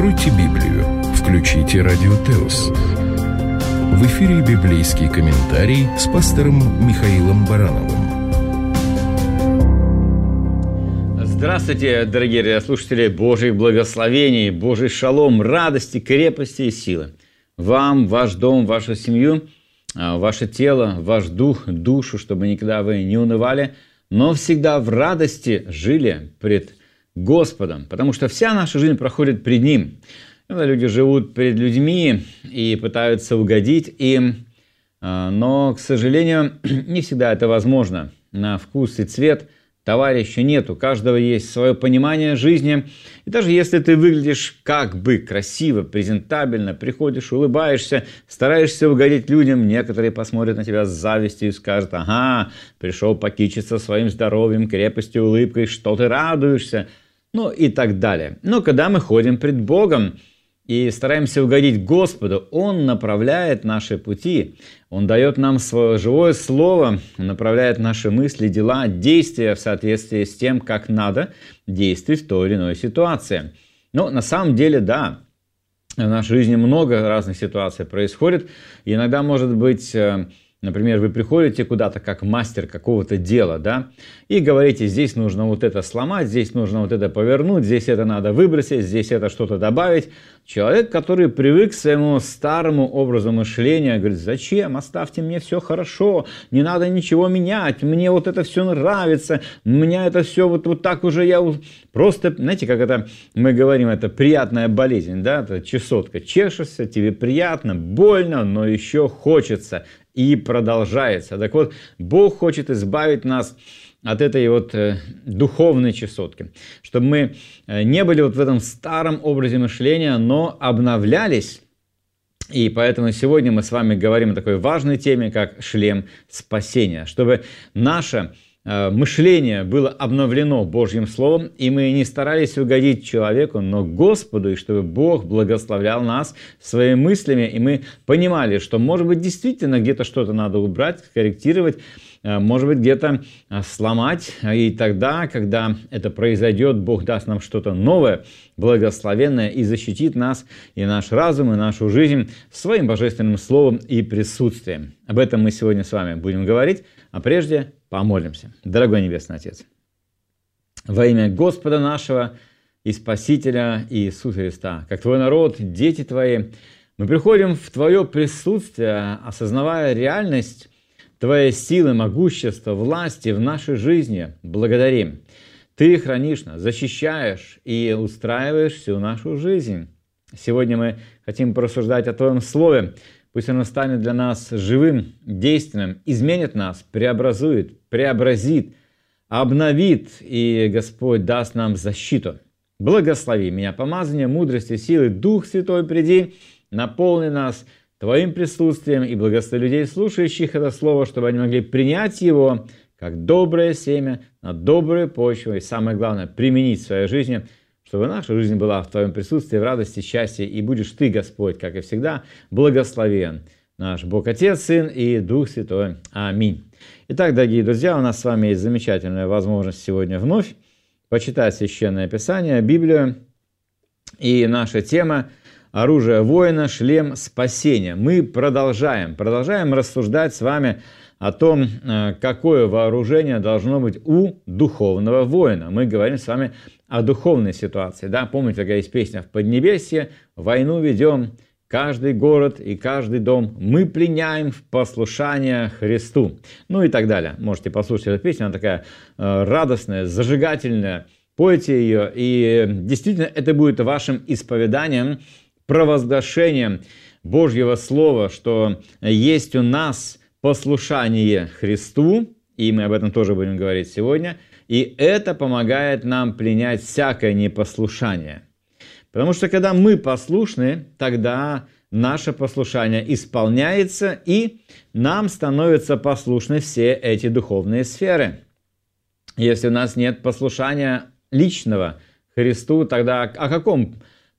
Откройте Библию, включите Радио Теос. В эфире библейский комментарий с пастором Михаилом Барановым. Здравствуйте, дорогие радиослушатели, Божьих благословений, Божий шалом, радости, крепости и силы. Вам, ваш дом, вашу семью, ваше тело, ваш дух, душу, чтобы никогда вы не унывали, но всегда в радости жили пред Господом, потому что вся наша жизнь проходит пред Ним. Когда люди живут перед людьми и пытаются угодить им, но, к сожалению, не всегда это возможно. На вкус и цвет товарища нет, у каждого есть свое понимание жизни. И даже если ты выглядишь как бы красиво, презентабельно, приходишь, улыбаешься, стараешься угодить людям, некоторые посмотрят на тебя с завистью и скажут: ага, пришел покичиться своим здоровьем, крепостью, улыбкой, что ты радуешься, ну и так далее. Но когда мы ходим пред Богом и стараемся угодить Господу, Он направляет наши пути, Он дает нам свое живое слово, направляет наши мысли, дела, действия в соответствии с тем, как надо действовать в той или иной ситуации. Но на самом деле, да, в нашей жизни много разных ситуаций происходит. И иногда, может быть, например, вы приходите куда-то как мастер какого-то дела, да, и говорите: здесь нужно вот это сломать, здесь нужно вот это повернуть, здесь это надо выбросить, здесь это что-то добавить. Человек, который привык к своему старому образу мышления, говорит: зачем? Оставьте мне все хорошо, не надо ничего менять, мне вот это все нравится, у меня это все вот так уже, я просто, знаете, как это мы говорим, это приятная болезнь, да, это чесотка, чешешься, тебе приятно, больно, но еще хочется. И продолжается. Так вот, Бог хочет избавить нас от этой вот духовной чесотки, чтобы мы не были вот в этом старом образе мышления, но обновлялись. И поэтому сегодня мы с вами говорим о такой важной теме, как шлем спасения, чтобы наше мышление было обновлено Божьим Словом, и мы не старались угодить человеку, но Господу, и чтобы Бог благословлял нас своими мыслями, и мы понимали, что, может быть, действительно где-то что-то надо убрать, корректировать, может быть, где-то сломать, и тогда, когда это произойдет, Бог даст нам что-то новое, благословенное, и защитит нас, и наш разум, и нашу жизнь своим божественным словом и присутствием. Об этом мы сегодня с вами будем говорить, а прежде помолимся. Дорогой Небесный Отец, во имя Господа нашего и Спасителя Иисуса Христа, как Твой народ, дети Твои, мы приходим в Твое присутствие, осознавая реальность Твоей силы, могущества, власти в нашей жизни. Благодарим. Ты хранишь нас, защищаешь и устраиваешь всю нашу жизнь. Сегодня мы хотим порассуждать о Твоем Слове. Пусть оно станет для нас живым, действенным, изменит нас, преобразует, преобразит, обновит, и Господь даст нам защиту. Благослови меня помазание, мудрости, силы, Дух Святой приди, наполни нас Твоим присутствием и благослови людей, слушающих это Слово, чтобы они могли принять его как доброе семя на добрую почву, и самое главное, применить в своей жизни, чтобы наша жизнь была в Твоем присутствии, в радости, счастье, и будешь Ты, Господь, как и всегда, благословен. Наш Бог Отец, Сын и Дух Святой. Аминь. Итак, дорогие друзья, у нас с вами есть замечательная возможность сегодня вновь почитать Священное Писание, Библию. И наша тема – оружие воина, шлем спасения. Мы продолжаем рассуждать с вами о том, какое вооружение должно быть у духовного воина. Мы говорим с вами о духовной ситуации. Да? Помните, такая есть песня: «В Поднебесье войну ведем, каждый город и каждый дом мы пленяем в послушание Христу». Ну и так далее. Можете послушать эту песню, она такая радостная, зажигательная. Пойте ее, и действительно это будет вашим исповеданием, провозглашением Божьего Слова, что есть у нас послушание Христу, и мы об этом тоже будем говорить сегодня, и это помогает нам пленять всякое непослушание. Потому что когда мы послушны, тогда наше послушание исполняется, и нам становятся послушны все эти духовные сферы. Если у нас нет послушания личного Христу, тогда о каком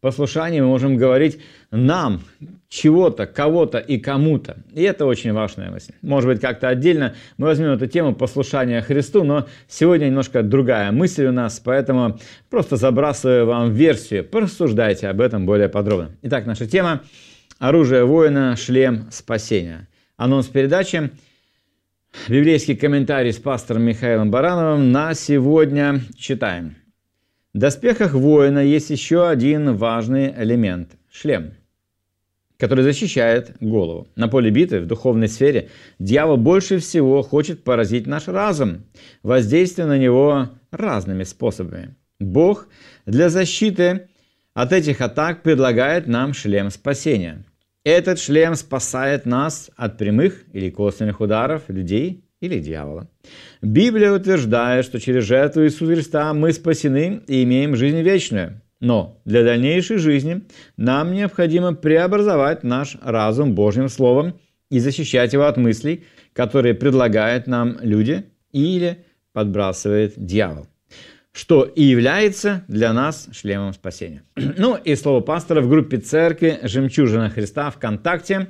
послушании мы можем говорить нам, чего-то, кого-то и кому-то. И это очень важная мысль. Может быть, как-то отдельно мы возьмем эту тему послушания Христу, но сегодня немножко другая мысль у нас, поэтому просто забрасываю вам версию. Порассуждайте об этом более подробно. Итак, наша тема – оружие воина, шлем спасения. Анонс передачи. Библейский комментарий с пастором Михаилом Барановым на сегодня читаем. В доспехах воина есть еще один важный элемент – шлем, который защищает голову. На поле битвы, в духовной сфере, дьявол больше всего хочет поразить наш разум, воздействуя на него разными способами. Бог для защиты от этих атак предлагает нам шлем спасения. Этот шлем спасает нас от прямых или косвенных ударов людей или дьявола. Библия утверждает, что через жертву Иисуса Христа мы спасены и имеем жизнь вечную. Но для дальнейшей жизни нам необходимо преобразовать наш разум Божьим Словом и защищать его от мыслей, которые предлагают нам люди или подбрасывает дьявол, что и является для нас шлемом спасения. Ну и слово пастора в группе церкви «Жемчужина Христа» ВКонтакте.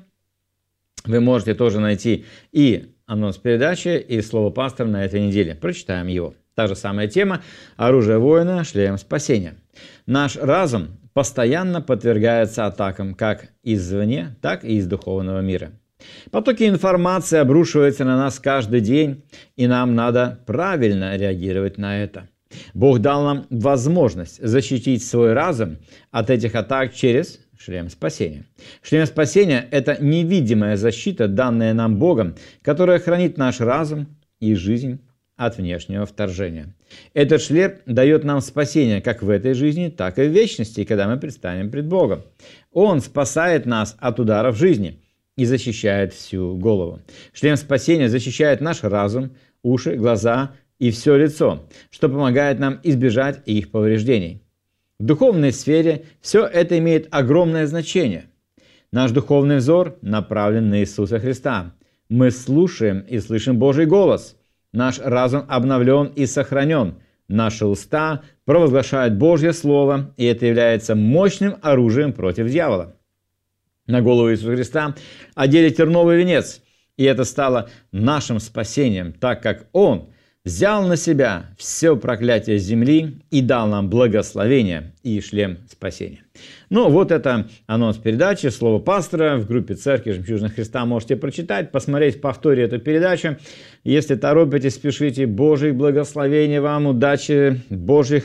Вы можете тоже найти и анонс передачи, и слово пастора на этой неделе. Прочитаем его. Та же самая тема – оружие воина, шлем спасения. Наш разум постоянно подвергается атакам как извне, так и из духовного мира. Потоки информации обрушиваются на нас каждый день, и нам надо правильно реагировать на это. Бог дал нам возможность защитить свой разум от этих атак через шлем спасения. Шлем спасения – это невидимая защита, данная нам Богом, которая хранит наш разум и жизнь от внешнего вторжения. Этот шлем дает нам спасение как в этой жизни, так и в вечности, когда мы предстанем пред Богом. Он спасает нас от ударов жизни и защищает всю голову. Шлем спасения защищает наш разум, уши, глаза и все лицо, что помогает нам избежать их повреждений. В духовной сфере все это имеет огромное значение. Наш духовный взор направлен на Иисуса Христа. Мы слушаем и слышим Божий голос. Наш разум обновлен и сохранен. Наши уста провозглашают Божье Слово, и это является мощным оружием против дьявола. На голову Иисуса Христа одели терновый венец, и это стало нашим спасением, так как Он взял на себя все проклятие земли и дал нам благословение и шлем спасения. Ну, вот это анонс передачи, слово пастора в группе церкви «Жемчужина Христа». Можете прочитать, посмотреть в повторе эту передачу. Если торопитесь, спешите. Божьих благословений вам, удачи, Божьих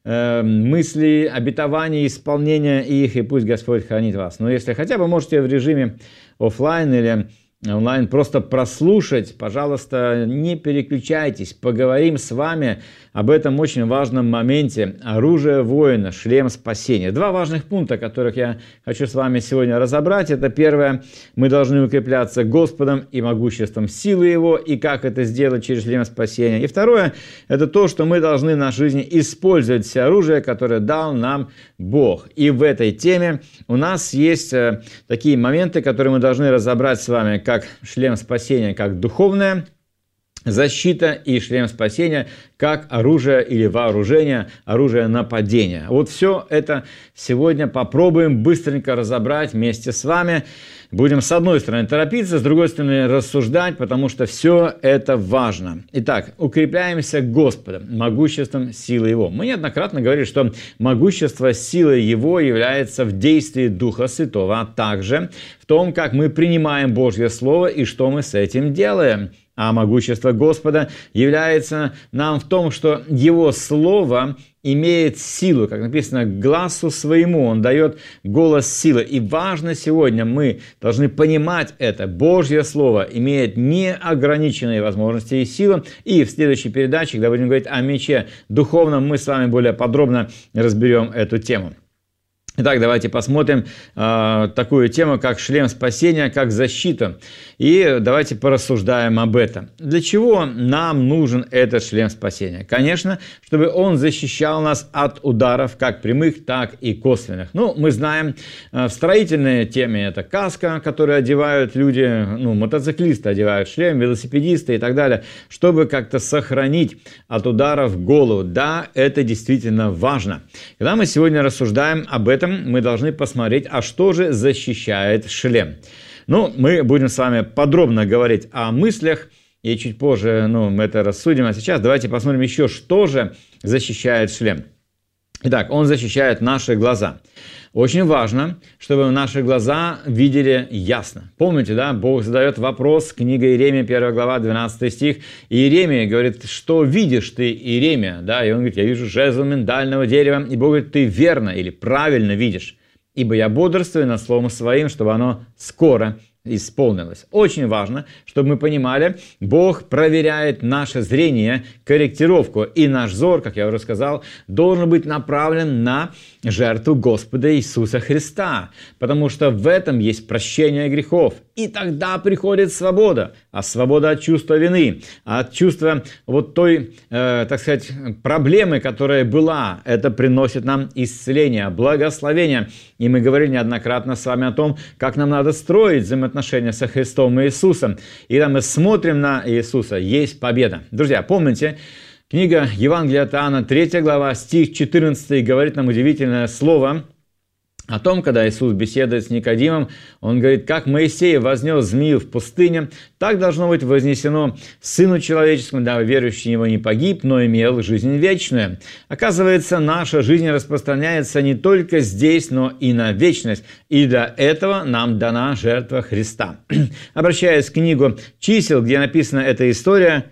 мыслей, обетований, исполнения их, и пусть Господь хранит вас. Но если хотя бы можете в режиме офлайн или онлайн просто прослушать, пожалуйста, не переключайтесь, поговорим с вами об этом очень важном моменте – оружие воина, шлем спасения. Два важных пункта, которых я хочу с вами сегодня разобрать. Это первое – мы должны укрепляться Господом и могуществом силы Его, и как это сделать через шлем спасения. И второе – это то, что мы должны в нашей жизни использовать все оружие, которое дал нам Бог. И в этой теме у нас есть такие моменты, которые мы должны разобрать с вами, как шлем спасения, как духовное защита, и шлем спасения как оружие или вооружение, оружие нападения. Вот все это сегодня попробуем быстренько разобрать вместе с вами. Будем с одной стороны торопиться, с другой стороны рассуждать, потому что все это важно. Итак, укрепляемся Господом, могуществом силы Его. Мы неоднократно говорили, что могущество силы Его является в действии Духа Святого, а также в том, как мы принимаем Божье Слово и что мы с этим делаем. А могущество Господа является нам в том, что Его Слово имеет силу, как написано, к глазу своему Он дает голос силы. И важно сегодня, мы должны понимать это. Божье Слово имеет неограниченные возможности и силы. И в следующей передаче, когда будем говорить о мече духовном, мы с вами более подробно разберем эту тему. Итак, давайте посмотрим такую тему, как шлем спасения, как защита. И давайте порассуждаем об этом. Для чего нам нужен этот шлем спасения? Конечно, чтобы он защищал нас от ударов, как прямых, так и косвенных. Ну, мы знаем, в строительной теме это каска, которую одевают люди, мотоциклисты одевают шлем, велосипедисты и так далее, чтобы как-то сохранить от ударов голову. Да, это действительно важно. Когда мы сегодня рассуждаем об этом, этом мы должны посмотреть, а что же защищает шлем. Ну, мы будем с вами подробно говорить о мыслях, и чуть позже мы это рассудим. А сейчас давайте посмотрим еще, что же защищает шлем. Итак, он защищает наши глаза. Очень важно, чтобы наши глаза видели ясно. Помните, да, Бог задает вопрос, книга Иеремия, 1 глава, 12 стих. И Иеремия говорит, что видишь ты, Иеремия? Да, и он говорит, я вижу жезл миндального дерева. И Бог говорит, ты верно или правильно видишь, ибо я бодрствую над словом своим, чтобы оно скоро исполнилось. Очень важно, чтобы мы понимали, Бог проверяет наше зрение, корректировку, и наш взор, как я уже сказал, должен быть направлен на жертву Господа Иисуса Христа, потому что в этом есть прощение грехов. И тогда приходит свобода, а свобода от чувства вины, от чувства вот той, так сказать, проблемы, которая была, это приносит нам исцеление, благословение. И мы говорили неоднократно с вами о том, как нам надо строить взаимоотношения со Христом и Иисусом. И когда мы смотрим на Иисуса, есть победа. Друзья, помните, книга Евангелия от Иоанна, 3 глава, стих 14, говорит нам удивительное слово о том, когда Иисус беседует с Никодимом, он говорит, как Моисей вознес змею в пустыне, так должно быть вознесено Сыну Человеческому, дабы верующий в Него не погиб, но имел жизнь вечную. Оказывается, наша жизнь распространяется не только здесь, но и на вечность. И для этого нам дана жертва Христа. Обращаясь к книгу «Чисел», где написана эта история,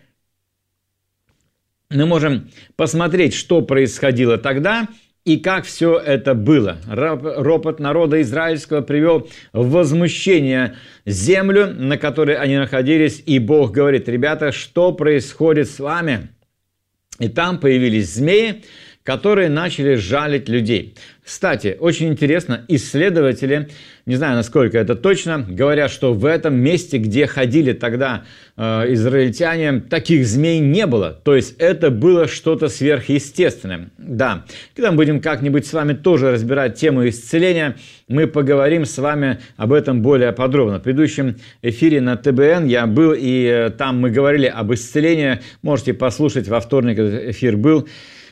мы можем посмотреть, что происходило тогда, и как все это было. Ропот народа израильского привел в возмущение землю, на которой они находились, и Бог говорит, ребята, что происходит с вами? И там появились змеи, которые начали жалить людей. Кстати, очень интересно, исследователи, не знаю, насколько это точно, говорят, что в этом месте, где ходили тогда израильтяне, таких змей не было. То есть это было что-то сверхъестественное. Да, когда мы будем как-нибудь с вами тоже разбирать тему исцеления, мы поговорим с вами об этом более подробно. В предыдущем эфире на ТБН я был, и там мы говорили об исцелении. Можете послушать, во вторник этот эфир был.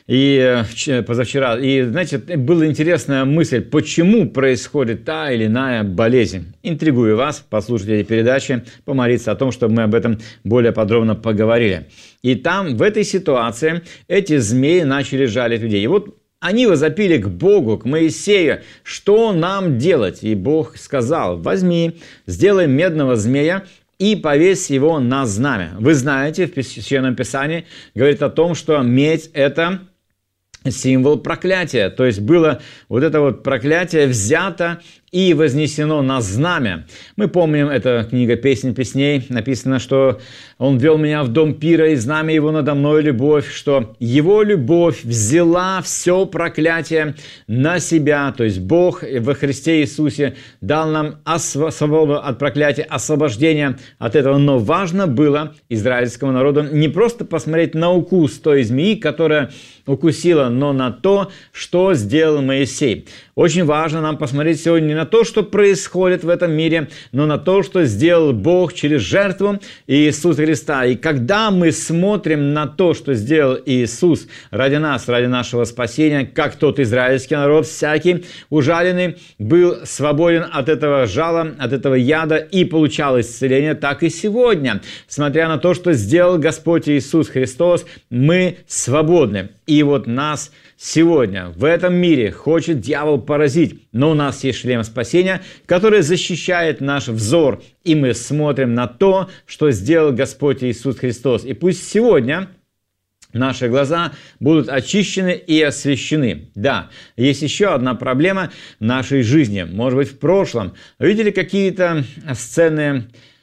И позавчера, и, знаете, была интересная мысль, почему происходит та или иная болезнь. Интригую вас, послушать эти передачи, помолиться о том, чтобы мы об этом более подробно поговорили. И там, в этой ситуации, эти змеи начали жалить людей. И вот они возопили к Богу, к Моисею, что нам делать? И Бог сказал, возьми, сделай медного змея, и повесь его на знамя. Вы знаете, в Священном Писании говорит о том, что медь – это символ проклятия. То есть было вот это вот проклятие взято и вознесено на знамя. Мы помним, это книга «Песнь песней», написано, что «Он вел меня в дом пира, и знамя его надо мной любовь», что его любовь взяла все проклятие на себя. То есть Бог во Христе Иисусе дал нам свободу от проклятия, освобождение от этого. Но важно было израильскому народу не просто посмотреть на укус той змеи, которая укусила, но на то, что сделал Моисей. Очень важно нам посмотреть сегодня не на то, что происходит в этом мире, но на то, что сделал Бог через жертву Иисуса Христа. И когда мы смотрим на то, что сделал Иисус ради нас, ради нашего спасения, как тот израильский народ, всякий ужаленный был свободен от этого жала, от этого яда и получал исцеление, так и сегодня. Смотря на то, что сделал Господь Иисус Христос, мы свободны. И вот нас сегодня в этом мире хочет дьявол поразить, но у нас есть шлем спасения, который защищает наш взор, и мы смотрим на то, что сделал Господь Иисус Христос. И пусть сегодня наши глаза будут очищены и освящены. Да, есть еще одна проблема в нашей жизни, может быть, в прошлом. Вы видели какие-то сцены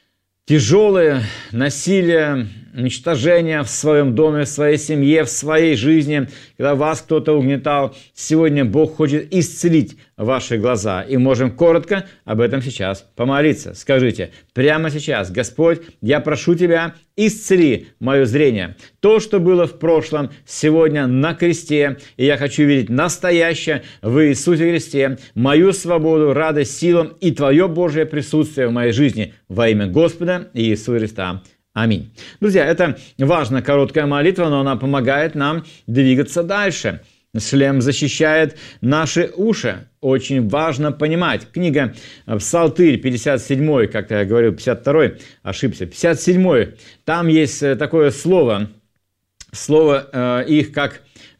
тяжелые, насилие, уничтожение в своем доме, в своей семье, в своей жизни, когда вас кто-то угнетал. Сегодня Бог хочет исцелить ваши глаза. И можем коротко об этом сейчас помолиться. Скажите прямо сейчас: Господь, я прошу Тебя, исцели мое зрение. То, что было в прошлом, сегодня на кресте, и я хочу видеть настоящее в Иисусе Христе, мою свободу, радость, силу и Твое Божие присутствие в моей жизни во имя Господа Иисуса Христа. Аминь. Друзья, это важная короткая молитва, но она помогает нам двигаться дальше. шлем защищает наши уши. Очень важно понимать. Книга Псалтырь, 57, как-то я говорил, 52, ошибся, 57, там есть такое слово их как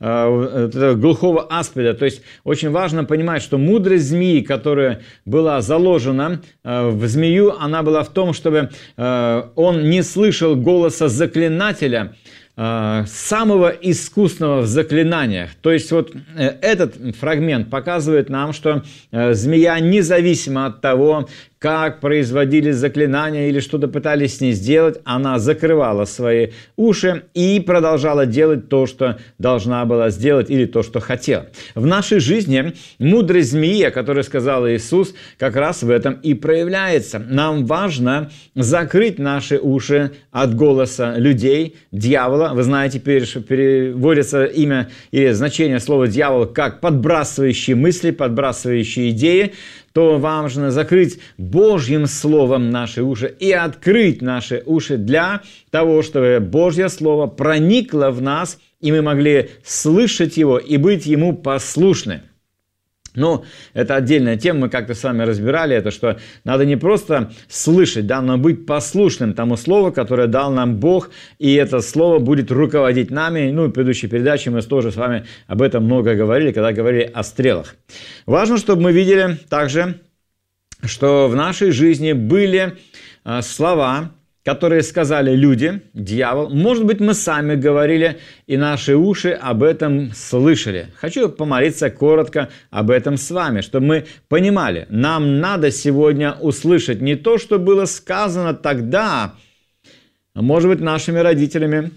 глухого аспида. То есть очень важно понимать, что мудрость змеи, которая была заложена в змею, она была в том, чтобы он не слышал голоса заклинателя, самого искусного в заклинаниях. То есть вот этот фрагмент показывает нам, что змея, независимо от того, как производили заклинания или что-то пытались с ней сделать, она закрывала свои уши и продолжала делать то, что должна была сделать, или то, что хотела. В нашей жизни мудрость змеи, о которой сказал Иисус, как раз в этом и проявляется. Нам важно закрыть наши уши от голоса людей, дьявола. Вы знаете, переводится имя или значение слова «дьявол» как подбрасывающие мысли, подбрасывающие идеи. То важно закрыть Божьим Словом наши уши и открыть наши уши для того, чтобы Божье Слово проникло в нас, и мы могли слышать его и быть ему послушны. Ну, это отдельная тема, мы как-то с вами разбирали это, что надо не просто слышать, да, но быть послушным тому слову, которое дал нам Бог, и это слово будет руководить нами. Ну, в предыдущей передаче мы тоже с вами об этом много говорили, когда говорили о стрелах. Важно, чтобы мы видели также, что в нашей жизни были слова, которые сказали люди, дьявол. Может быть, мы сами говорили, и наши уши об этом слышали. Хочу помолиться коротко об этом с вами, чтобы мы понимали, нам надо сегодня услышать не то, что было сказано тогда, может быть, нашими родителями,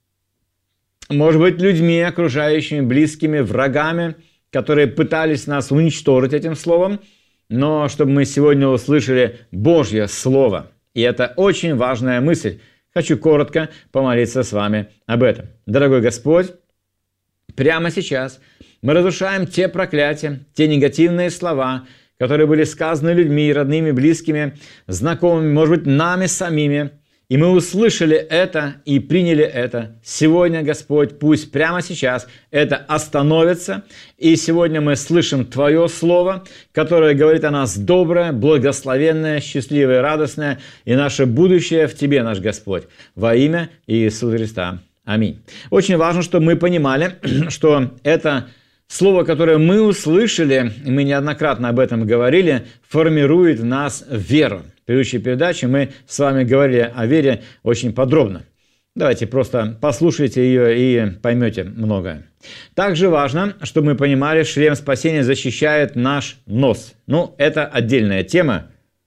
может быть, людьми, окружающими, близкими, врагами, которые пытались нас уничтожить этим словом, но чтобы мы сегодня услышали Божье Слово. И это очень важная мысль. Хочу коротко помолиться с вами об этом. Дорогой Господь, прямо сейчас мы разрушаем те проклятия, те негативные слова, которые были сказаны людьми, родными, близкими, знакомыми, может быть, нами самими. И мы услышали это и приняли это. Сегодня, Господь, пусть прямо сейчас это остановится. И сегодня мы слышим Твое Слово, которое говорит о нас доброе, благословенное, счастливое, радостное. И наше будущее в Тебе, наш Господь. Во имя Иисуса Христа. Аминь. Очень важно, чтобы мы понимали, что это слово, которое мы услышали, и мы неоднократно об этом говорили, формирует в нас веру. В предыдущей передаче мы с вами говорили о вере очень подробно. Давайте просто послушайте ее и поймете многое. Также важно, чтобы мы понимали, шлем спасения защищает наш нос. Ну, это отдельная тема.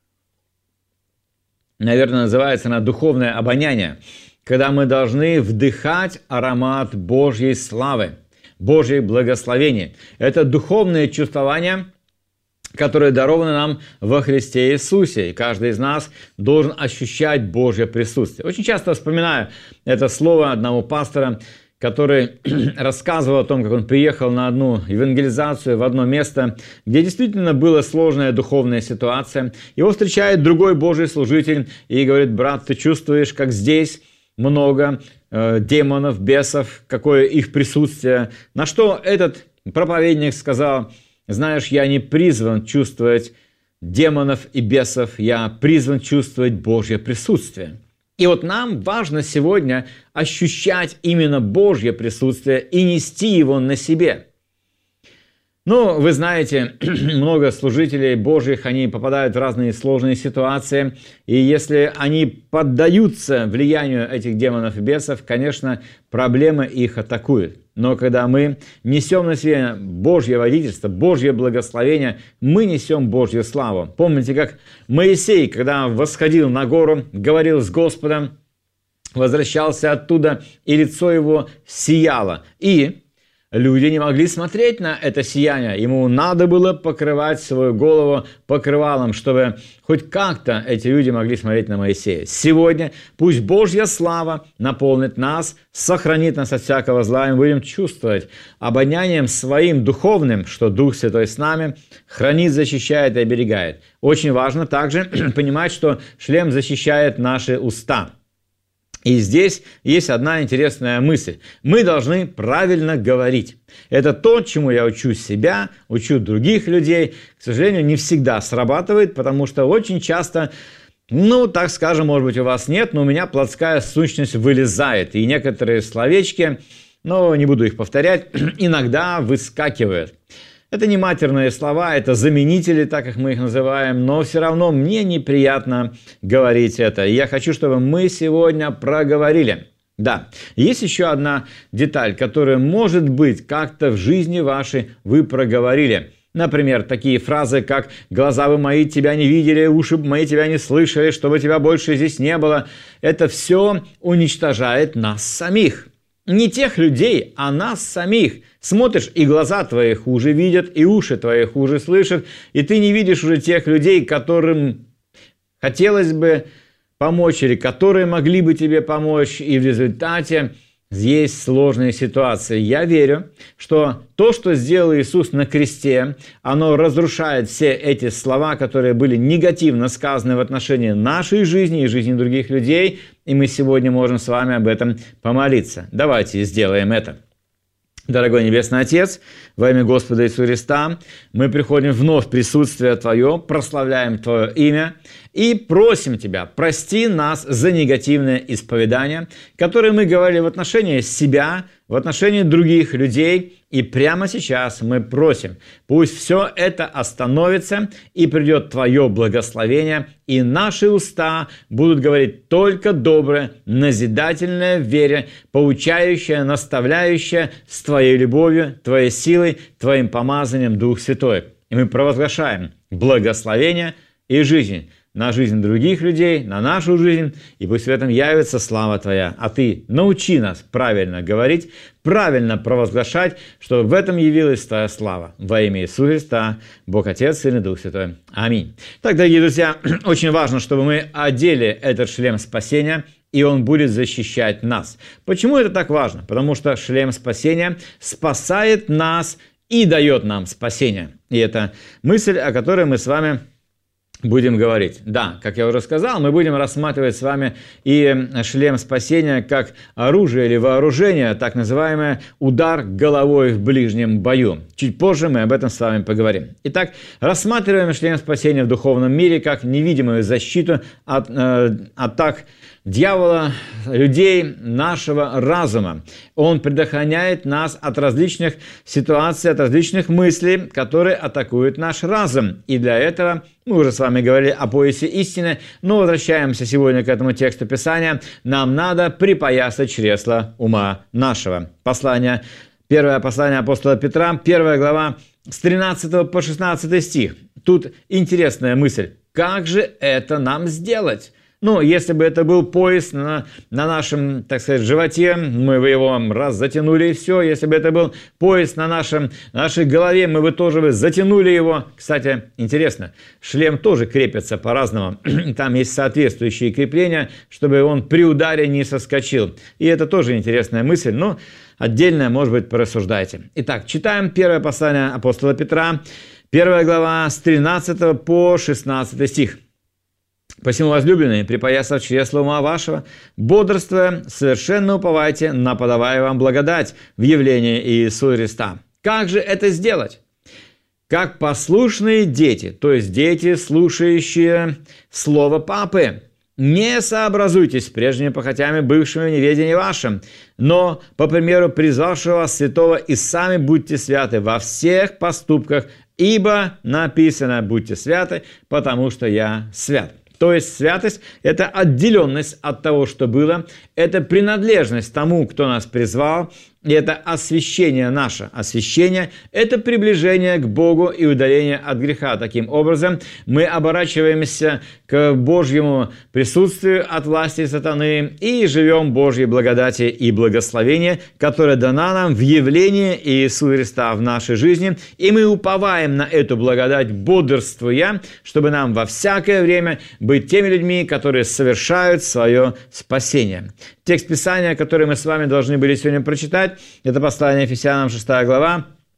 Наверное, называется она духовное обоняние, когда мы должны вдыхать аромат Божьей славы, Божьей благословения. Это духовное чувствование, которые дарованы нам во Христе Иисусе. И каждый из нас должен ощущать Божье присутствие. Очень часто вспоминаю это слово одного пастора, который рассказывал о том, как он приехал на одну евангелизацию в одно место, где действительно была сложная духовная ситуация. Его встречает другой Божий служитель и говорит: брат, ты чувствуешь, как здесь много демонов, бесов, какое их присутствие. На что этот проповедник сказал: знаешь, я не призван чувствовать демонов и бесов, я призван чувствовать Божье присутствие. И вот нам важно сегодня ощущать именно Божье присутствие и нести его на себе. Ну, вы знаете, много служителей Божьих, они попадают в разные сложные ситуации, и если они поддаются влиянию этих демонов и бесов, конечно, проблемы их атакуют. Но когда мы несем на себе Божье водительство, Божье благословение, мы несем Божью славу. Помните, как Моисей, когда восходил на гору, говорил с Господом, возвращался оттуда, и лицо его сияло. И люди не могли смотреть на это сияние. Ему надо было покрывать свою голову покрывалом, чтобы хоть как-то эти люди могли смотреть на Моисея. Сегодня пусть Божья слава наполнит нас, сохранит нас от всякого зла, и мы будем чувствовать обонянием своим духовным, что Дух Святой с нами, хранит, защищает и оберегает. Очень важно также понимать, что шлем защищает наши уста. И здесь есть одна интересная мысль. Мы должны правильно говорить. Это то, чему я учу себя, учу других людей. К сожалению, не всегда срабатывает, потому что очень часто, так скажем, может быть, у вас нет, но у меня плотская сущность вылезает. И некоторые словечки, не буду их повторять, иногда выскакивают. Это не матерные слова, это заменители, так как мы их называем, но все равно мне неприятно говорить это. И я хочу, чтобы мы сегодня проговорили. Да, есть еще одна деталь, которая, может быть, как-то в жизни вашей вы проговорили. Например, такие фразы, как «глаза вы мои тебя не видели, уши мои тебя не слышали, чтобы тебя больше здесь не было». Это все уничтожает нас самих. Не тех людей, а нас самих. Смотришь, и глаза твои хуже видят, и уши твои хуже слышат, и ты не видишь уже тех людей, которым хотелось бы помочь, или которые могли бы тебе помочь, и в результате есть сложные ситуации. Я верю, что то, что сделал Иисус на кресте, оно разрушает все эти слова, которые были негативно сказаны в отношении нашей жизни и жизни других людей, и мы сегодня можем с вами об этом помолиться. Давайте сделаем это. Дорогой Небесный Отец, во имя Господа Иисуса Христа, мы приходим вновь в присутствие Твое, прославляем Твое имя и просим Тебя, прости нас за негативное исповедание, которое мы говорили в отношении себя, в отношении других людей, и прямо сейчас мы просим, пусть все это остановится и придет Твое благословение, и наши уста будут говорить только доброе, назидательное в вере, поучающее, наставляющее с Твоей любовью, Твоей силой, Твоим помазанием, Дух Святой. И мы провозглашаем благословение и жизнь на жизнь других людей, на нашу жизнь, и пусть в этом явится слава Твоя. А Ты научи нас правильно говорить, правильно провозглашать, чтобы в этом явилась Твоя слава. Во имя Иисуса Христа, Бог Отец, Сын и Дух Святой. Аминь. Так, дорогие друзья, очень важно, чтобы мы одели этот шлем спасения, и он будет защищать нас. Почему это так важно? Потому что шлем спасения спасает нас и дает нам спасение. И это мысль, о которой мы с вами будем говорить. Да, как я уже сказал, мы будем рассматривать с вами и шлем спасения как оружие или вооружение, так называемый удар головой в ближнем бою. Чуть позже мы об этом с вами поговорим. Итак, рассматриваем шлем спасения в духовном мире как невидимую защиту от атак дьявола, людей нашего разума. Он предохраняет нас от различных ситуаций, от различных мыслей, которые атакуют наш разум. И для этого мы уже с вами говорили о поясе истины, но возвращаемся сегодня к этому тексту Писания. Нам надо припоясать чресло ума нашего. Первое послание апостола Петра, 1 глава, с 13 по 16 стих. Тут интересная мысль. Как же это нам сделать? Если бы это был пояс на нашем, так сказать, животе, мы бы его раз затянули и все. Если бы это был пояс на нашей голове, мы бы тоже затянули его. Кстати, интересно, шлем тоже крепится по-разному. Там есть соответствующие крепления, чтобы он при ударе не соскочил. И это тоже интересная мысль, но отдельно, может быть, порассуждайте. Итак, читаем первое послание апостола Петра, 1 глава, с 13 по 16 стих. «Посему, возлюбленные, припоясав чресло ума вашего, бодрствуя, совершенно уповайте на подавая вам благодать в явлении Иисуса Христа». Как же это сделать? Как послушные дети, то есть дети, слушающие слово Папы. Не сообразуйтесь с прежними похотями, бывшими в неведении вашем, но, по примеру призвавшего вас святого, и сами будьте святы во всех поступках, ибо написано «будьте святы, потому что я свят». То есть святость – это отделенность от того, что было, это принадлежность тому, кто нас призвал, и это освящение наше. Освящение – это приближение к Богу и удаление от греха. Таким образом, мы оборачиваемся к Божьему присутствию от власти сатаны и живем Божьей благодати и благословения, которая дана нам в явлении Иисуса Христа в нашей жизни. И мы уповаем на эту благодать, бодрствуя, чтобы нам во всякое время быть теми людьми, которые совершают свое спасение. Текст Писания, который мы с вами должны были сегодня прочитать, это послание Ефесянам, 6 глава,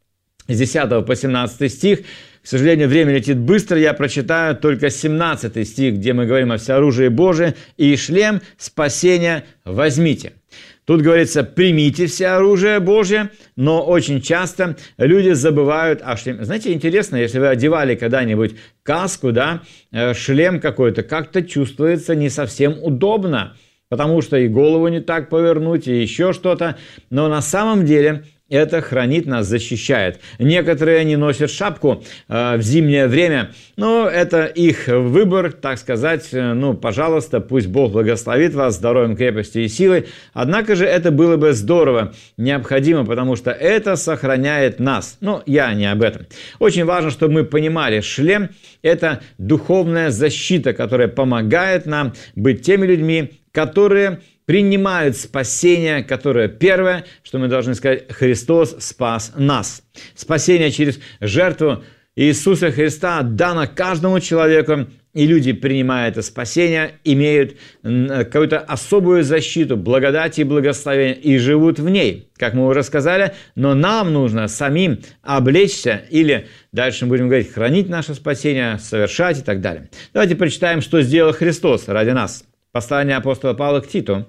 с 10 по 17 стих. К сожалению, время летит быстро, я прочитаю только 17 стих, где мы говорим о всеоружии Божие, и шлем спасения возьмите. Тут говорится, примите все оружие Божье, но очень часто люди забывают о шлеме. Знаете, интересно, если вы одевали когда-нибудь каску, да, шлем какой-то, как-то чувствуется не совсем удобно, потому что и голову не так повернуть, и еще что-то, но на самом деле это хранит нас, защищает. Некоторые не носят шапку в зимнее время, но это их выбор, так сказать. Ну, пожалуйста, пусть Бог благословит вас здоровьем, крепостью и силой. Однако же это было бы здорово, необходимо, потому что это сохраняет нас. Но я не об этом. Очень важно, чтобы мы понимали, шлем – это духовная защита, которая помогает нам быть теми людьми, которые принимают спасение, которое первое, что мы должны сказать, Христос спас нас. Спасение через жертву Иисуса Христа дано каждому человеку, и люди, принимая это спасение, имеют какую-то особую защиту, благодать и благословение, и живут в ней, как мы уже сказали, но нам нужно самим облечься, или дальше мы будем говорить, хранить наше спасение, совершать и так далее. Давайте прочитаем, что сделал Христос ради нас. Послание апостола Павла к Титу,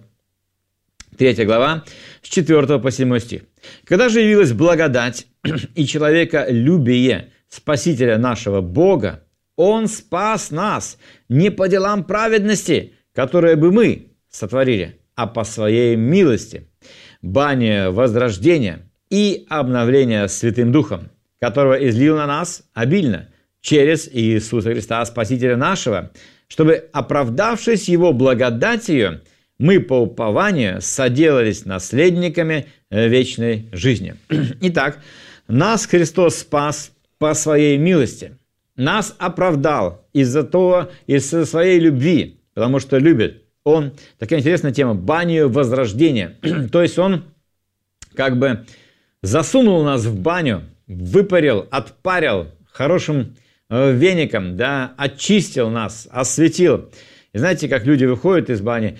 3 глава, с 4 по 7 стих. «Когда же явилась благодать и человеколюбие Спасителя нашего Бога, Он спас нас не по делам праведности, которые бы мы сотворили, а по Своей милости, бане возрождения и обновления Святым Духом, которого излил на нас обильно через Иисуса Христа, Спасителя нашего, чтобы, оправдавшись Его благодатью, мы по упованию соделались наследниками вечной жизни». Итак, нас Христос спас по Своей милости. Нас оправдал из-за своей любви, потому что любит. Он, такая интересная тема, баню возрождения. То есть Он как бы засунул нас в баню, выпарил, отпарил хорошим веником, да, очистил нас, осветил. И знаете, как люди выходят из бани,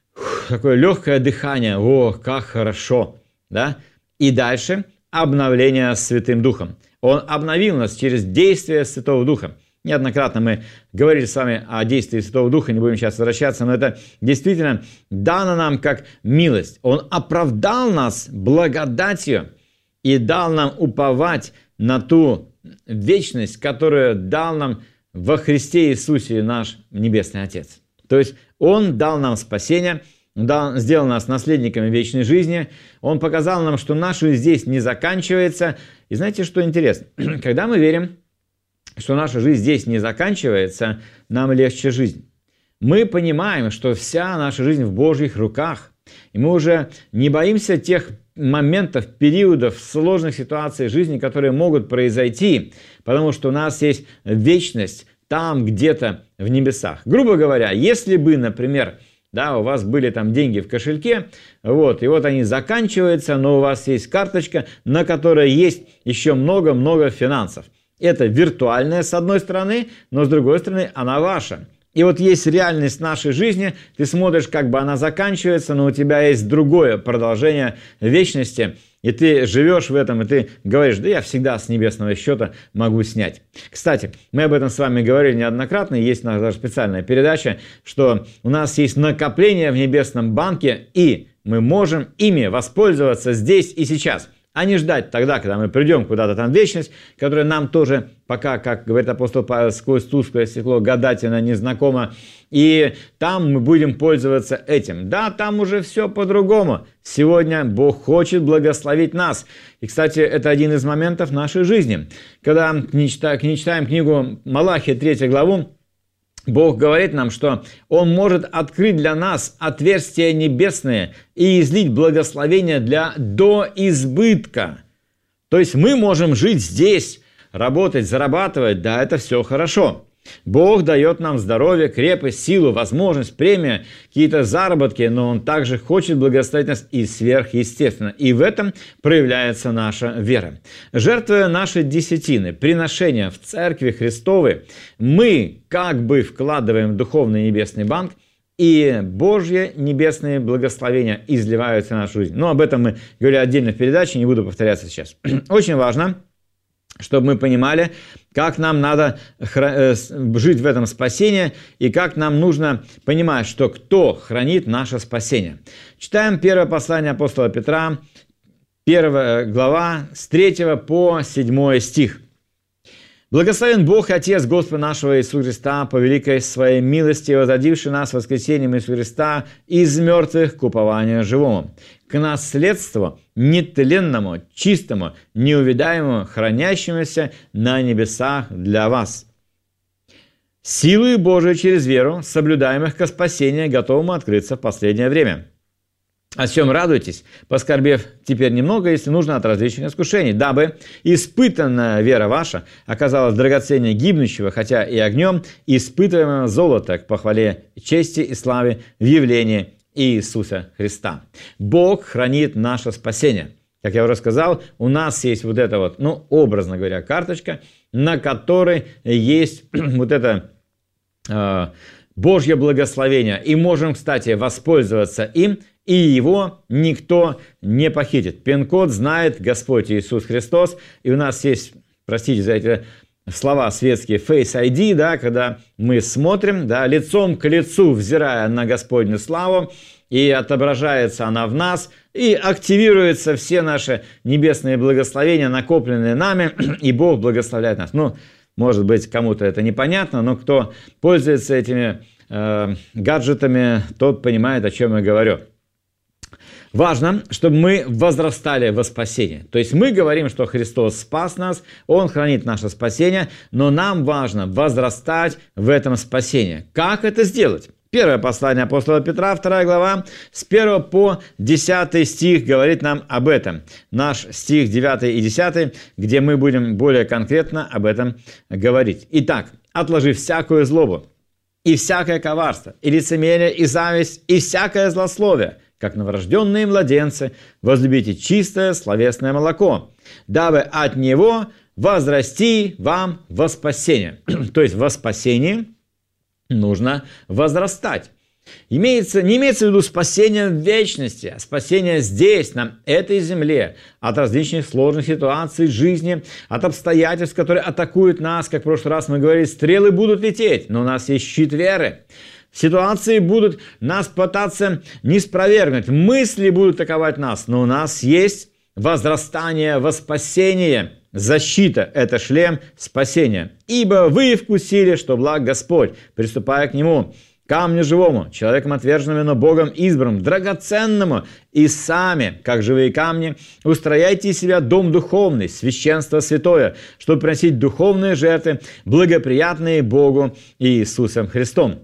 такое легкое дыхание, о, как хорошо, да? И дальше обновление Святым Духом. Он обновил нас через действие Святого Духа. Неоднократно мы говорили с вами о действии Святого Духа, не будем сейчас возвращаться, но это действительно дано нам как милость. Он оправдал нас благодатью и дал нам уповать на ту вечность, которую дал нам во Христе Иисусе наш Небесный Отец. То есть Он дал нам спасение, сделал нас наследниками вечной жизни. Он показал нам, что наша жизнь здесь не заканчивается. И знаете, что интересно? Когда мы верим, что наша жизнь здесь не заканчивается, нам легче жизнь. Мы понимаем, что вся наша жизнь в Божьих руках. И мы уже не боимся тех моментов, периодов, сложных ситуаций жизни, которые могут произойти, потому что у нас есть вечность там, где-то в небесах. Грубо говоря, если бы, например, да, у вас были там деньги в кошельке, вот, и вот они заканчиваются, но у вас есть карточка, на которой есть еще много-много финансов. Это виртуальная с одной стороны, но с другой стороны она ваша. И вот есть реальность нашей жизни, ты смотришь, как бы она заканчивается, но у тебя есть другое продолжение вечности, и ты живешь в этом, и ты говоришь, да я всегда с небесного счета могу снять. Кстати, мы об этом с вами говорили неоднократно, есть даже специальная передача, что у нас есть накопления в небесном банке, и мы можем ими воспользоваться здесь и сейчас, а не ждать тогда, когда мы придем куда-то там в вечность, которая нам тоже пока, как говорит апостол Павел, сквозь тусклое стекло гадательно незнакомо, и там мы будем пользоваться этим. Да, там уже все по-другому. Сегодня Бог хочет благословить нас. И, кстати, это один из моментов нашей жизни. Когда не читаем книгу Малахия, 3 главу, Бог говорит нам, что Он может открыть для нас отверстия небесные и излить благословение до избытка. То есть мы можем жить здесь, работать, зарабатывать, да, это все хорошо. Бог дает нам здоровье, крепость, силу, возможность, премию, какие-то заработки, но Он также хочет благословить нас и сверхъестественно. И в этом проявляется наша вера. Жертвуя наши десятины, приношения в Церкви Христовой, мы как бы вкладываем в духовный небесный банк, и Божьи небесные благословения изливаются в нашу жизнь. Но об этом мы говорили отдельно в передаче, не буду повторяться сейчас. Очень важно, чтобы мы понимали, как нам надо жить в этом спасении и как нам нужно понимать, что кто хранит наше спасение. Читаем первое послание апостола Петра, 1 глава, с 3 по 7 стих. «Благословен Бог и Отец Господа нашего Иисуса Христа, по великой своей милости, возродивший нас воскресением Иисуса Христа из мертвых к упованию живому, к наследству нетленному, чистому, неувядаемому, хранящемуся на небесах для вас, силою Божией через веру, соблюдаемых ко спасению, готовому открыться в последнее время. О чем радуйтесь, поскорбев теперь немного, если нужно, от различных искушений, дабы испытанная вера ваша оказалась драгоценнее гибнущего, хотя и огнем, испытываемого золота к похвале, чести и славе в явлении Иисуса Христа». Бог хранит наше спасение. Как я уже сказал, у нас есть вот эта вот, образно говоря, карточка, на которой есть вот это Божье благословение. И можем, кстати, воспользоваться им, и его никто не похитит. Пин-код знает Господь Иисус Христос. И у нас есть, простите за эти слова светские, Face ID, да, когда мы смотрим, да, лицом к лицу, взирая на Господню славу, и отображается она в нас, и активируются все наши небесные благословения, накопленные нами, и Бог благословляет нас. Может быть, кому-то это непонятно, но кто пользуется этими гаджетами, тот понимает, о чем я говорю. Важно, чтобы мы возрастали во спасении. То есть мы говорим, что Христос спас нас, Он хранит наше спасение, но нам важно возрастать в этом спасении. Как это сделать? Первое послание апостола Петра, 2 глава, с 1 по 10 стих говорит нам об этом. Наш стих 9 и 10, где мы будем более конкретно об этом говорить. Итак, отложив всякую злобу, и всякое коварство, и лицемерие, и зависть, и всякое злословие, как новорожденные младенцы, возлюбите чистое словесное молоко, дабы от него возрасти вам во спасение». То есть во спасении нужно возрастать. Не имеется в виду спасение в вечности, а спасение здесь, на этой земле, от различных сложных ситуаций жизни, от обстоятельств, которые атакуют нас. Как в прошлый раз мы говорили, стрелы будут лететь, но у нас есть щит веры. Ситуации будут нас пытаться не спровергнуть, мысли будут атаковать нас, но у нас есть возрастание во спасение. Защита – это шлем спасения. «Ибо вы вкусили, что благ Господь, приступая к Нему, камню живому, человеком отверженному, но Богом избранным, драгоценному, и сами, как живые камни, устрояйте из себя дом духовный, священство святое, чтобы приносить духовные жертвы, благоприятные Богу и Иисусом Христом».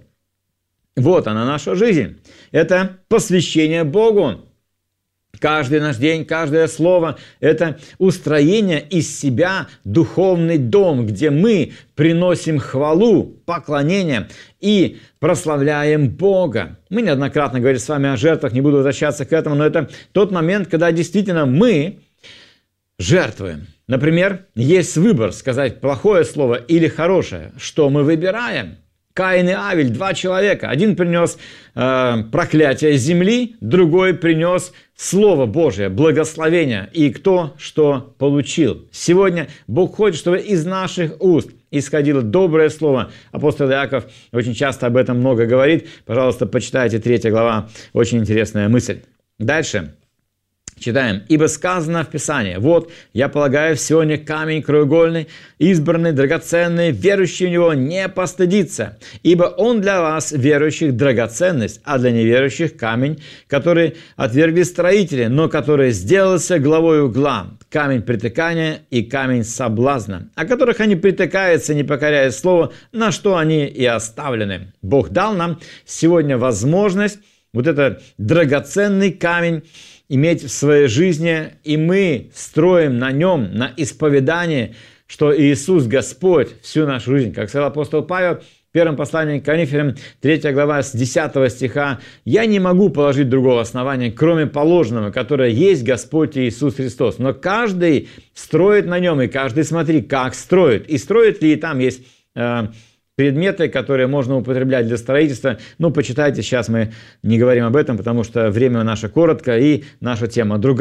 Вот она, наша жизнь. Это посвящение Богу. Каждый наш день, каждое слово – это устроение из себя духовный дом, где мы приносим хвалу, поклонение и прославляем Бога. Мы неоднократно говорили с вами о жертвах, не буду возвращаться к этому, но это тот момент, когда действительно мы жертвуем. Например, есть выбор сказать плохое слово или хорошее. Что мы выбираем? Каин и Авель, 2 человека. Один принес проклятие земли, другой принес Слово Божие, благословение. И кто что получил. Сегодня Бог хочет, чтобы из наших уст исходило доброе слово. Апостол Иаков очень часто об этом много говорит. Пожалуйста, почитайте 3 глава. Очень интересная мысль. Дальше. Читаем. «Ибо сказано в Писании, вот, я полагаю, в Сионе камень краеугольный, избранный, драгоценный, верующий в него не постыдится, ибо он для вас, верующих, драгоценность, а для неверующих камень, который отвергли строители, но который сделался главой угла, камень притыкания и камень соблазна, о которых они притыкаются, не покоряя слову, на что они и оставлены». Бог дал нам сегодня возможность вот этот драгоценный камень иметь в своей жизни, и мы строим на нем, на исповедании, что Иисус Господь всю нашу жизнь. Как сказал апостол Павел в первом послании к Коринфянам, 3 глава с 10 стиха, «Я не могу положить другого основания, кроме положенного, которое есть Господь Иисус Христос». Но каждый строит на нем, и каждый, смотри, как строит. И строит ли, и там есть предметы, которые можно употреблять для строительства. Почитайте, сейчас мы не говорим об этом, потому что время наше коротко, и наша тема другая.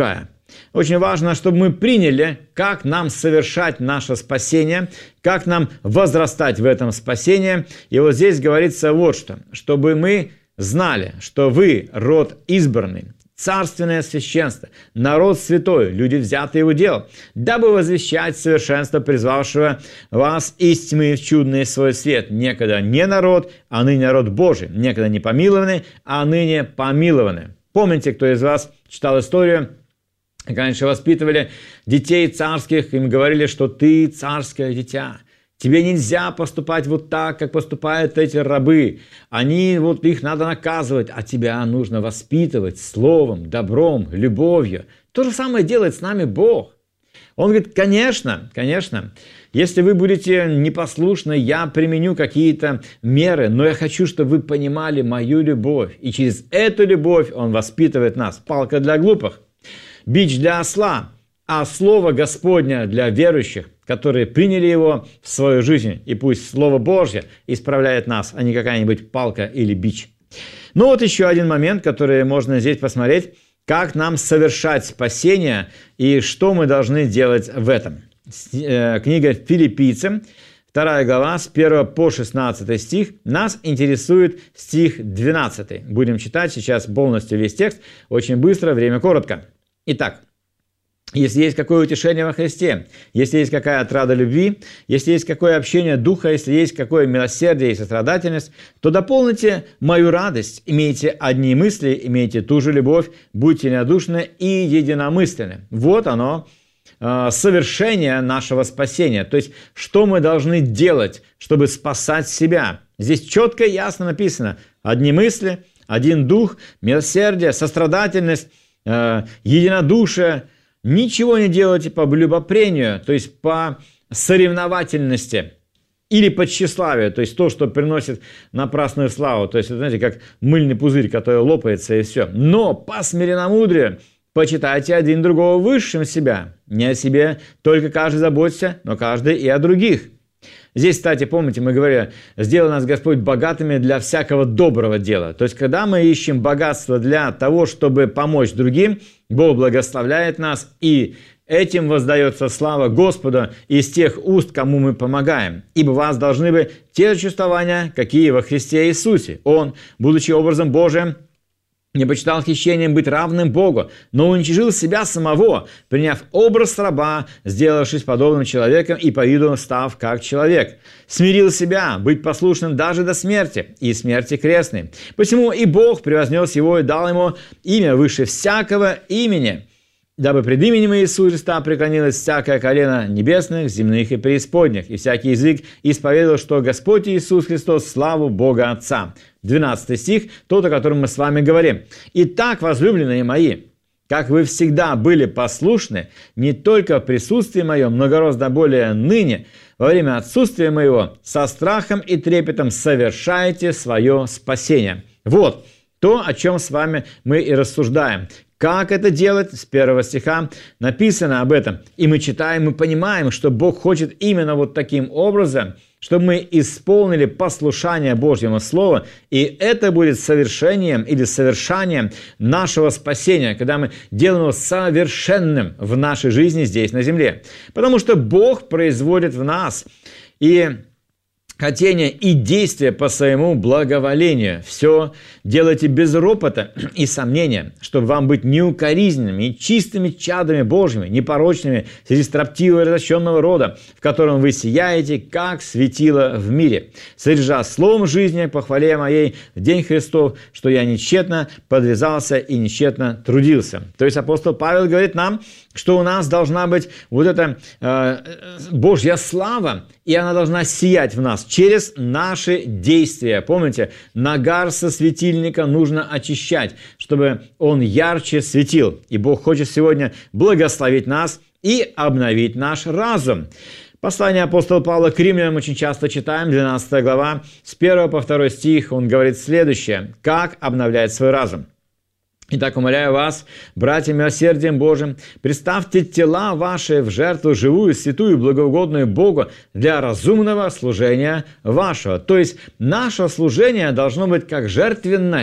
Очень важно, чтобы мы приняли, как нам совершать наше спасение, как нам возрастать в этом спасении. И вот здесь говорится вот что. Чтобы мы знали, что вы род избранный, царственное священство, народ святой, люди, взятые в удел, дабы возвещать совершенство призвавшего вас из тьмы в чудный свой свет. Некогда не народ, а ныне народ Божий. Некогда не помилованный, а ныне помилованный. Помните, кто из вас читал историю, как раньше воспитывали детей царских, им говорили, что ты царское дитя. Тебе нельзя поступать вот так, как поступают эти рабы. Их надо наказывать, а тебя нужно воспитывать словом, добром, любовью. То же самое делает с нами Бог. Он говорит, конечно, если вы будете непослушны, я применю какие-то меры, но я хочу, чтобы вы понимали мою любовь. И через эту любовь Он воспитывает нас. Палка для глупых, бич для осла, а слово Господня для верующих, которые приняли его в свою жизнь. И пусть Слово Божье исправляет нас, а не какая-нибудь палка или бич. Ну вот еще один момент, который можно здесь посмотреть, как нам совершать спасение и что мы должны делать в этом. Книга Филиппийцам, 2 глава, с 1 по 16 стих. Нас интересует стих 12. Будем читать сейчас полностью весь текст, очень быстро, время коротко. Итак, если есть какое утешение во Христе, если есть какая отрада любви, если есть какое общение Духа, если есть какое милосердие и сострадательность, то дополните мою радость, имейте одни мысли, имейте ту же любовь, будьте неодушны и единомысленны. Вот оно, совершение нашего спасения. То есть, что мы должны делать, чтобы спасать себя. Здесь четко и ясно написано: одни мысли, один дух, милосердие, сострадательность, единодушие. Ничего не делайте по любопрению, то есть по соревновательности или по тщеславию, то есть то, что приносит напрасную славу. То есть, знаете, как мыльный пузырь, который лопается и все. Но по смиренномудрию почитайте один другого высшим себя. Не о себе только каждый заботится, но каждый и о других. Здесь, кстати, помните, мы говорили, сделал нас Господь богатыми для всякого доброго дела. То есть, когда мы ищем богатство для того, чтобы помочь другим, Бог благословляет нас, и этим воздается слава Господу из тех уст, кому мы помогаем. Ибо у вас должны быть те же чувствования, какие во Христе Иисусе. Он, будучи образом Божиим, не почитал хищением быть равным Богу, но уничижил себя самого, приняв образ раба, сделавшись подобным человеком и по виду став как человек. Смирил себя, быть послушным даже до смерти, и смерти крестной. Посему и Бог превознес его и дал ему имя выше всякого имени, дабы пред именем Иисуса Христа преклонилось всякое колено небесных, земных и преисподних, и всякий язык исповедовал, что Господь Иисус Христос славу Бога Отца. 12 стих, тот, о котором мы с вами говорим. «Итак, возлюбленные мои, как вы всегда были послушны, не только в присутствии моем, но гораздо более ныне, во время отсутствия моего, со страхом и трепетом совершайте свое спасение». Вот то, о чем с вами мы и рассуждаем. Как это делать? С 1 стиха написано об этом. И мы читаем, мы понимаем, что Бог хочет именно вот таким образом, чтобы мы исполнили послушание Божьему Слову, и это будет совершением или совершанием нашего спасения, когда мы делаем его совершенным в нашей жизни здесь на земле. Потому что Бог производит в нас и хотение и действия по своему благоволению. Все делайте без ропота и сомнения, чтобы вам быть неукоризненными и чистыми чадами Божьими, непорочными среди строптивого и разощенного рода, в котором вы сияете, как светило в мире, содержа словом жизни по хвале моей в день Христов, что я нечетно подвязался и нечетно трудился. То есть апостол Павел говорит нам, что у нас должна быть вот эта Божья слава, и она должна сиять в нас через наши действия. Помните, нагар со светильника нужно очищать, чтобы он ярче светил. И Бог хочет сегодня благословить нас и обновить наш разум. Послание апостола Павла к римлянам очень часто читаем, 12 глава, с 1 по 2 стих, он говорит следующее: «Как обновлять свой разум? Итак, умоляю вас, братья, милосердием Божиим, представьте тела ваши в жертву живую, святую, благоугодную Богу для разумного служения вашего». То есть, наше служение должно быть как жертвенность,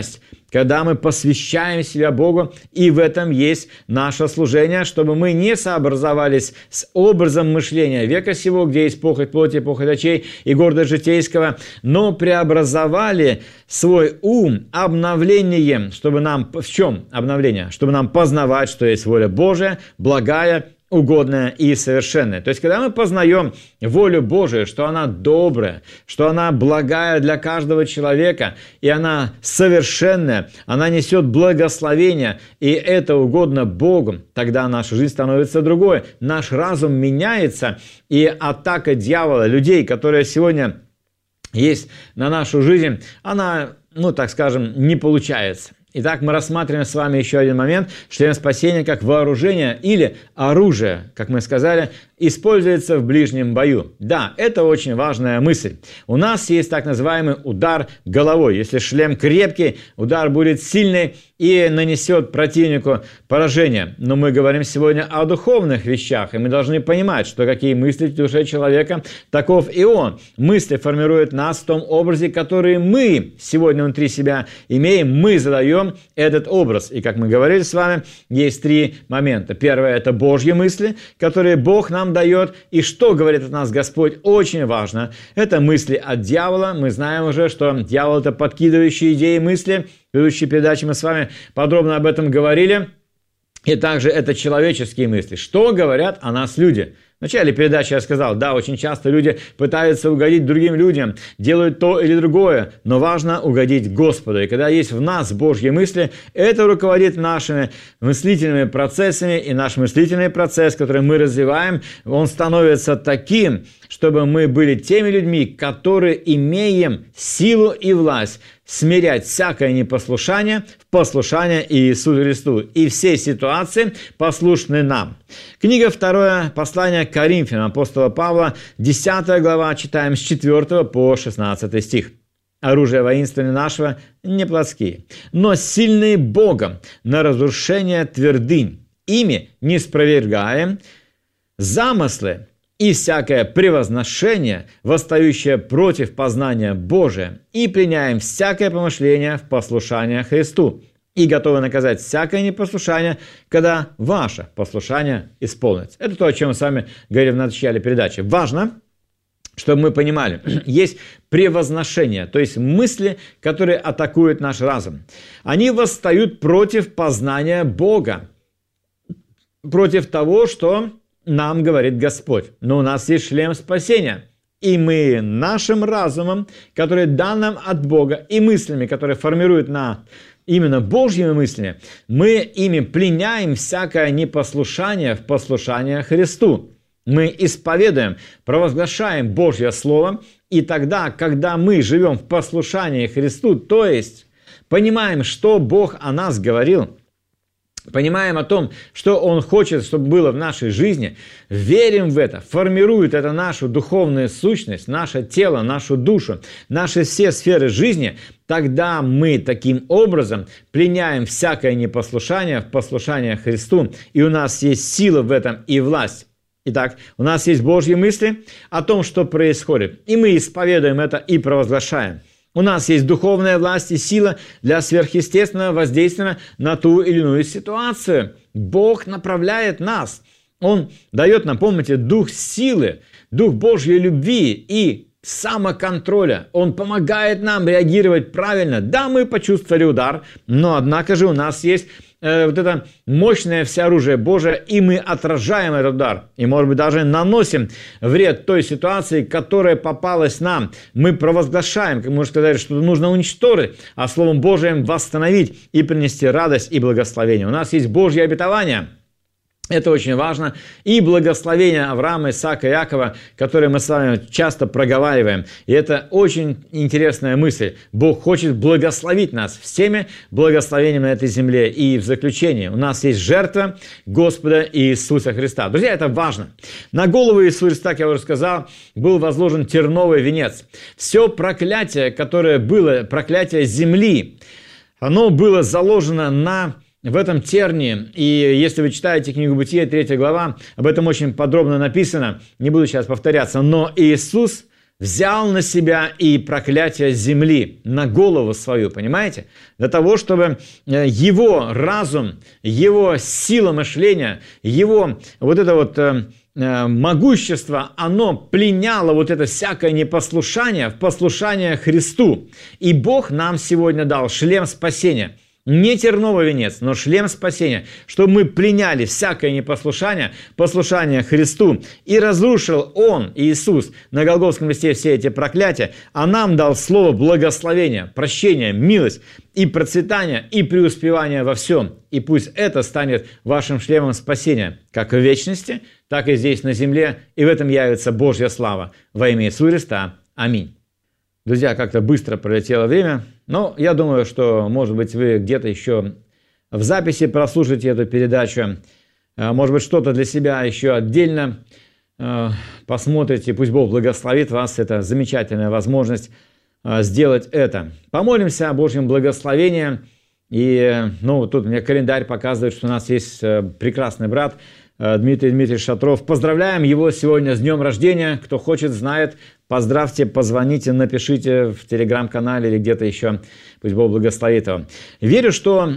когда мы посвящаем себя Богу, и в этом есть наше служение, чтобы мы не сообразовались с образом мышления века сего, где есть похоть плоти, похоть очей и гордость житейского, но преобразовали свой ум обновлением, чтобы нам... В чем обновление? Чтобы нам познавать, что есть воля Божия, благая, угодная и совершенная. То есть, когда мы познаем волю Божию, что она добрая, что она благая для каждого человека, и она совершенная, она несет благословение, и это угодно Богу, тогда наша жизнь становится другой. Наш разум меняется, и атака дьявола, людей, которые сегодня есть на нашу жизнь, она, так скажем, не получается. Итак, мы рассматриваем с вами еще один момент. Шлем спасения как вооружение или оружие, как мы сказали, используется в ближнем бою. Да, это очень важная мысль. У нас есть так называемый удар головой. Если шлем крепкий, удар будет сильный и нанесет противнику поражение. Но мы говорим сегодня о духовных вещах, и мы должны понимать, что какие мысли в душе человека, таков и он. Мысли формируют нас в том образе, который мы сегодня внутри себя имеем, мы задаем этот образ. И как мы говорили с вами, есть три момента. Первое – это Божьи мысли, которые Бог нам дает. И что говорит от нас Господь, очень важно. Это мысли от дьявола. Мы знаем уже, что дьявол – это подкидывающие идеи мысли. В предыдущей передаче мы с вами подробно об этом говорили. И также это человеческие мысли. Что говорят о нас люди? В начале передачи я сказал, да, очень часто люди пытаются угодить другим людям, делают то или другое, но важно угодить Господу. И когда есть в нас Божьи мысли, это руководит нашими мыслительными процессами, и наш мыслительный процесс, который мы развиваем, он становится таким, чтобы мы были теми людьми, которые имеем силу и власть смирять всякое непослушание в послушание Иисусу Христу. И все ситуации послушны нам. Книга 2, послание к Коринфянам апостола Павла, 10 глава, читаем с 4 по 16 стих. «Оружие воинственное нашего не плотские, но сильные Богом на разрушение твердынь. Ими не спровергаем замыслы и всякое превозношение, восстающее против познания Божия, и пленяем всякое помышление в послушание Христу, и готовы наказать всякое непослушание, когда ваше послушание исполнится». Это то, о чем мы с вами говорили в начале передачи. Важно, чтобы мы понимали, есть превозношение, то есть мысли, которые атакуют наш разум. Они восстают против познания Бога, против того, что нам говорит Господь. Но у нас есть шлем спасения. И мы нашим разумом, который дан нам от Бога, и мыслями, которые формируют именно Божьими мыслями, мы ими пленяем всякое непослушание в послушание Христу. Мы исповедуем, провозглашаем Божье Слово, и тогда, когда мы живем в послушании Христу, то есть понимаем, что Бог о нас говорил, понимаем о том, что Он хочет, чтобы было в нашей жизни, верим в это, формирует это нашу духовную сущность, наше тело, нашу душу, наши все сферы жизни, тогда мы таким образом пленяем всякое непослушание в послушание Христу, и у нас есть сила в этом и власть. Итак, у нас есть Божьи мысли о том, что происходит, и мы исповедуем это и провозглашаем. У нас есть духовная власть и сила для сверхъестественного воздействия на ту или иную ситуацию. Бог направляет нас. Он дает нам, помните, дух силы, дух Божьей любви и самоконтроля. Он помогает нам реагировать правильно. Да, мы почувствовали удар, но однако же у нас есть вот это мощное всеоружие Божие, и мы отражаем этот удар. И, может быть, даже наносим вред той ситуации, которая попалась нам. Мы провозглашаем, как мы уже сказали, что нужно уничтожить, а Словом Божиим восстановить и принести радость и благословение. У нас есть Божье обетование. Это очень важно. И благословение Авраама, Исаака, Иакова, которые мы с вами часто проговариваем. И это очень интересная мысль. Бог хочет благословить нас всеми благословениями на этой земле. И в заключение, у нас есть жертва Господа Иисуса Христа. Друзья, это важно. На голову Иисуса Христа, как я уже сказал, был возложен терновый венец. Все проклятие, которое было, проклятие земли, оно было заложено в этом тернии, и если вы читаете книгу Бытия, 3 глава, об этом очень подробно написано, не буду сейчас повторяться, но Иисус взял на себя и проклятие земли на голову свою, понимаете? Для того, чтобы его разум, его сила мышления, его вот это вот могущество, оно пленяло вот это всякое непослушание в послушание Христу. И Бог нам сегодня дал шлем спасения. Не терновый венец, но шлем спасения, чтобы мы пленяли всякое непослушание, послушание Христу. И разрушил Он, Иисус, на Голгофском кресте все эти проклятия, а нам дал слово благословения, прощения, милость и процветание, и преуспевание во всем. И пусть это станет вашим шлемом спасения, как в вечности, так и здесь на земле, и в этом явится Божья слава. Во имя Иисуса Христа. Аминь. Друзья, как-то быстро пролетело время, но я думаю, что, может быть, вы где-то еще в записи прослушаете эту передачу, может быть, что-то для себя еще отдельно посмотрите, пусть Бог благословит вас, это замечательная возможность сделать это. Помолимся о Божьем благословении, и, тут мне календарь показывает, что у нас есть прекрасный брат Дмитрий Шатров. Поздравляем его сегодня с днем рождения, кто хочет, знает. Поздравьте, позвоните, напишите в телеграм-канале или где-то еще. Пусть Бог благословит его. Верю, что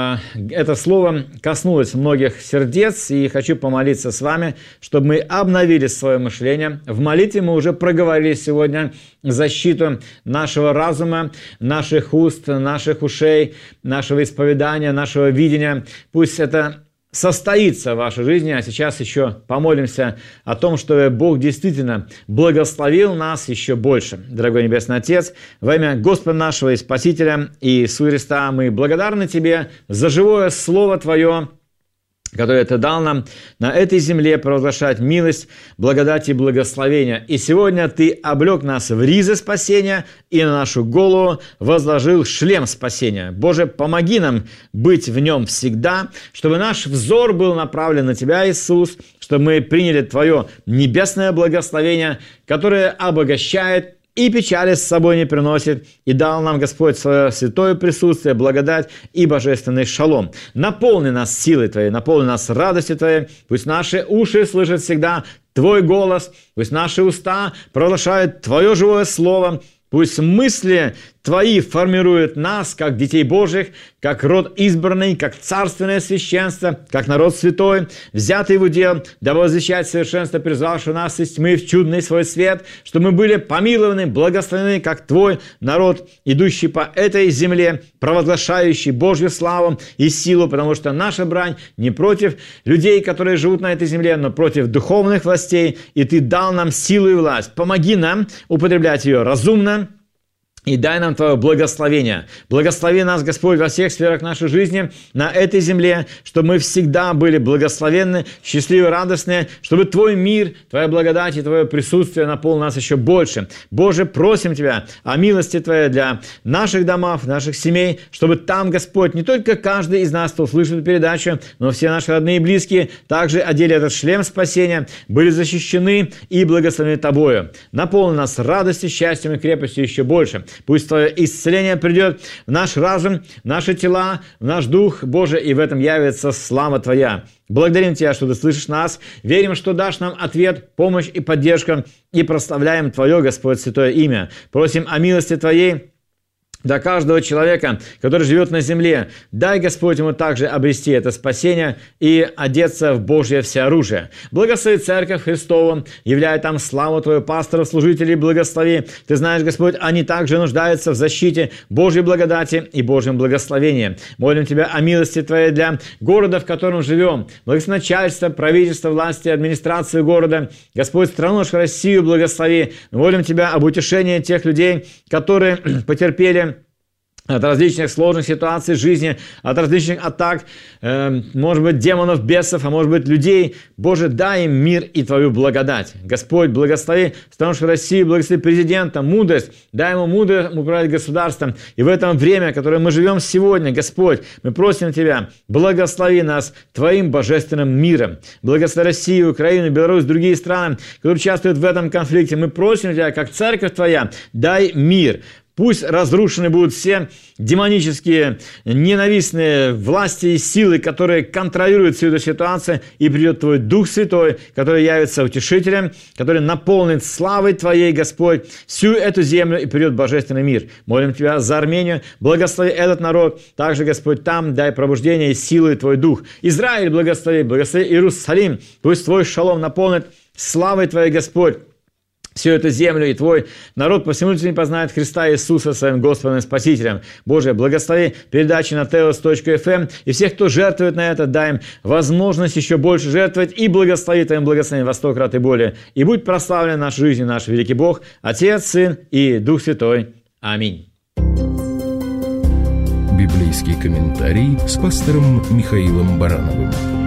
это слово коснулось многих сердец, и хочу помолиться с вами, чтобы мы обновили свое мышление. В молитве мы уже проговорили сегодня защиту нашего разума, наших уст, наших ушей, нашего исповедания, нашего видения. Пусть это состоится в вашей жизни, а сейчас еще помолимся о том, чтобы Бог действительно благословил нас еще больше. Дорогой Небесный Отец, во имя Господа нашего и Спасителя Иисуса Христа, мы благодарны Тебе за живое Слово Твое, которое Ты дал нам на этой земле провозглашать милость, благодать и благословение. И сегодня Ты облег нас в ризы спасения и на нашу голову возложил шлем спасения. Боже, помоги нам быть в нем всегда, чтобы наш взор был направлен на Тебя, Иисус, чтобы мы приняли Твое небесное благословение, которое обогащает и печали с собой не приносит, и дал нам Господь свое святое присутствие, благодать и божественный шалом. Наполни нас силой Твоей, наполни нас радостью Твоей, пусть наши уши слышат всегда Твой голос, пусть наши уста провозглашают Твое живое слово, пусть мысли Твои формируют нас, как детей Божьих, как род избранный, как царственное священство, как народ святой, взятый в удел, дабы возвещать совершенство, призвавшего нас из тьмы в чудный свой свет, чтобы мы были помилованы, благословены, как Твой народ, идущий по этой земле, провозглашающий Божью славу и силу, потому что наша брань не против людей, которые живут на этой земле, но против духовных властей, и Ты дал нам силу и власть. Помоги нам употреблять ее разумно, и дай нам Твое благословение. Благослови нас, Господь, во всех сферах нашей жизни, на этой земле, чтобы мы всегда были благословенны, счастливы, радостны, чтобы Твой мир, Твоя благодать и Твое присутствие наполнило нас еще больше. Боже, просим Тебя о милости Твоей для наших домов, наших семей, чтобы там, Господь, не только каждый из нас, кто услышит эту передачу, но все наши родные и близкие также одели этот шлем спасения, были защищены и благословены Тобою. Наполни нас радостью, счастьем и крепостью еще больше. Пусть Твое исцеление придет в наш разум, в наши тела, в наш дух, Боже, и в этом явится слава Твоя. Благодарим Тебя, что Ты слышишь нас, верим, что дашь нам ответ, помощь и поддержку, и прославляем Твое, Господь, святое имя. Просим о милости Твоей для каждого человека, который живет на земле. Дай, Господь, ему также обрести это спасение и одеться в Божье всеоружие. Благослови Церковь Христову, являя там славу Твою, пасторов, служителей, благослови. Ты знаешь, Господь, они также нуждаются в защите Божьей благодати и Божьем благословении. Молим Тебя о милости Твоей для города, в котором живем. Благослови начальство, правительство, власти, администрацию города. Господь, страну нашу Россию благослови. Молим Тебя об утешении тех людей, которые потерпели от различных сложных ситуаций жизни, от различных атак, может быть, демонов, бесов, а может быть, людей. Боже, дай им мир и Твою благодать. Господь, благослови страну Россию, благослови президента, мудрость, дай ему мудрость управлять государством. И в это время, в котором мы живем сегодня, Господь, мы просим Тебя, благослови нас Твоим божественным миром. Благослови Россию, Украину, Беларусь, другие страны, которые участвуют в этом конфликте. Мы просим Тебя, как Церковь Твоя, дай мир, Пусть разрушены будут все демонические, ненавистные власти и силы, которые контролируют всю эту ситуацию, и придет Твой Дух Святой, который явится утешителем, который наполнит славой Твоей, Господь, всю эту землю, и придет божественный мир. Молим Тебя за Армению, благослови этот народ, также, Господь, там дай пробуждение и силы Твой Дух. Израиль благослови, благослови Иерусалим, пусть Твой шалом наполнит славой Твоей, Господь, всю эту землю, и Твой народ по всему людям познает Христа Иисуса своим Господом и Спасителем. Боже, благослови передачи на teos.fm, и всех, кто жертвует на это, дай им возможность еще больше жертвовать, и благослови Твоим благословением во 100 крат и более. И будь прославлен в нашей жизни наш великий Бог, Отец, Сын и Дух Святой. Аминь. Библейский комментарий с пастором Михаилом Барановым.